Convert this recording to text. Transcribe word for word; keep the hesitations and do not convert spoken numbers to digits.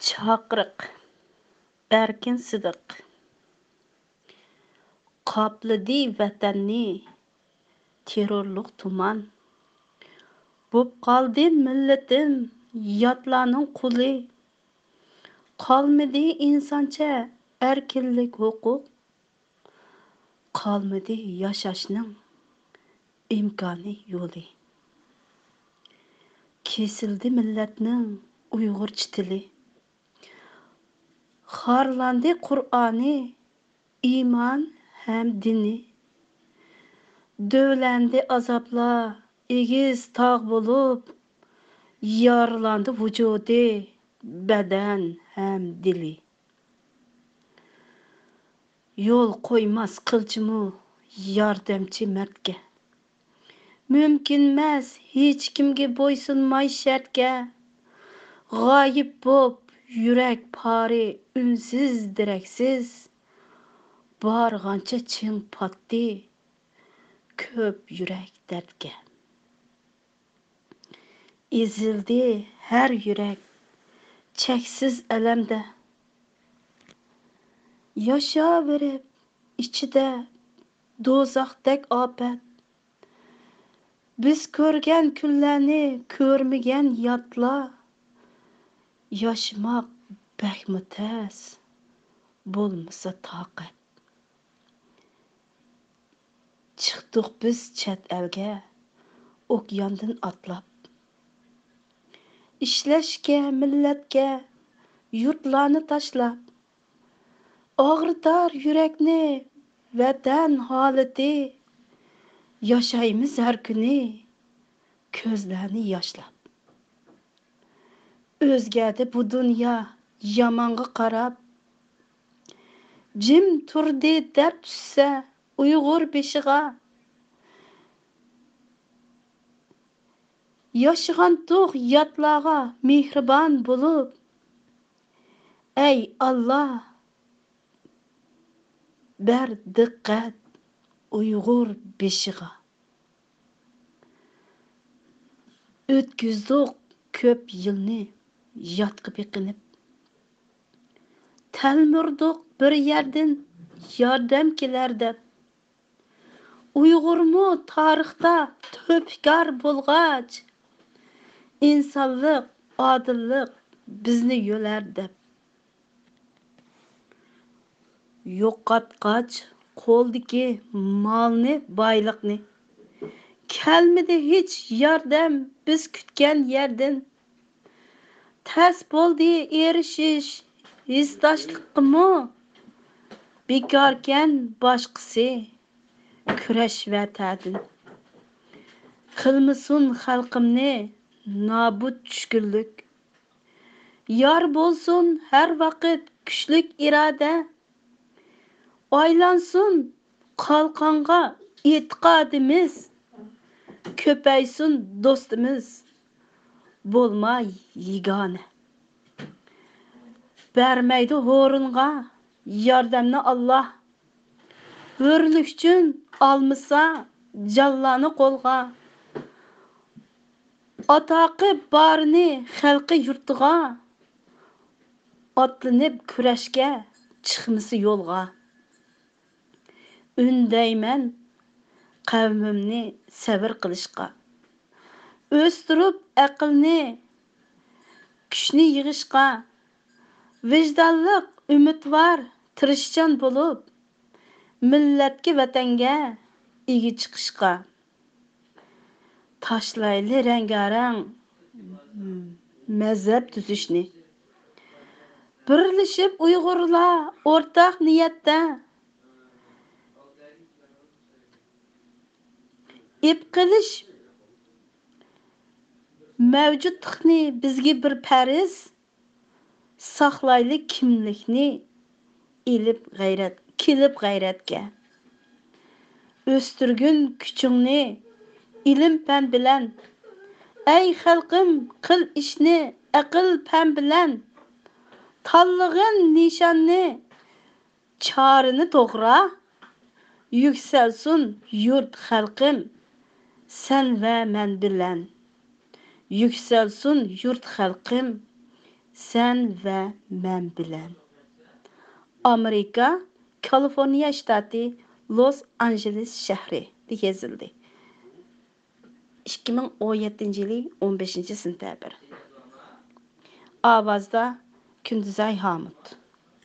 Chaqiriq, erkin sidiq, qopladi vatanni terrorluq tuman. Bo'p qoldi millatim yotlarning quli. Qolmadi insoncha erkinlik huquq. Qolmadi yashashning imkoni yo'li. Kesildi millatning Uyg'urcha tili. Xorlandi Qur'oni, iymon ham dini. Dövləndi azablar, egiz tağ bo'lib, yorlandi vujudi, badan ham dili. Yo'l qo'ymas qilchimu yordamchi mardga. Mumkinmas hech kimga bo'ysunmay shartga. G'oyib bo'p yurak pori unsiz diraksiz. Borg'ancha chin potdi ko'p yurak dardga. Ezildi har yurak cheksiz alamda. Yashaverib ichida do'zaxdek ofat. Biz ko'rgan kunlarni ko'rmagan yotlar. Yashmoq bakmutas bo'lmasa toqat. Chiqdik biz chet elga, okeandan atlab. Ishlashga, millatga, yurtlarni tashlab. Og'ritar yurakni vatan holati. Yashaymiz har kuni, ko'zlarni yoshlab. O'zgadi bu dunyo yomonga qarab. Jim turdi dard tushsa Uyg'ur beshig'a. Yashigan tug' yotlarga mehribon bo'lib. Ey Allah, ber diqqat Uyg'ur beshig'a. O'tkizdik ko'p yilni yotqib yiqinib. Talmurdik bir yerdan yordam kelar deb. Uyg'urmu tarixda to'pkar bo'lg'ach, insonlik, odillik bizni yo'lar deb. Yo'qotqach qo'ldiki molni, boyliqni. Kelmedi hech yordam biz kutgan yerdan. Tas bo'ldi erishish hissdoshliqmi? Bekorkan boshqisi kurash vatadin. Qilmasin xalqimni nobud tushkunlik. Yor bo'lsin har vaqt kuchlik iroda. Oylansin qalqonga e'tiqodimiz. Ko'paysin do'stimiz bo'lmay yigona. Bermaydi o'ringa yordamni Allah. Hurlik uchun almasa jallani qo'lga. Ataqi barini xalqi yurtiga. Otlanib kurashga chiqmisi yo'lga. Undayman qavmimni sabr qilishga. O'stirib aqlni, kuchni yig'ishga. Vijdonliq, umidvor, tirishchan bo'lib, millatga, vatanga ega chiqishga. Tashlayli rangarang mazhab tuzishni. Birlashib Uyg'urlar o'rtaq niyatda. Ip qilish mavjudlikni bizga bir fariz. Saqlayli kimlikni ilib g'ayrat, kelib g'ayratga. O'stirgun kuchingni ilm fan bilan. Ey xalqim, qil ishni aql fan bilan. Tanlig'in nishonni, chorini to'g'ra. Yuksalsin yurt xalqim, sen va men bilan. Yuksalsin yurt xalqim, Sen ve men bilen. Amerika, Kaliforniya shtati, Los Angeles shahri yozildi. ikki ming o'n yettinchi yili o'n beshinchi sentabr. Ovozda Kunduzay Hamid.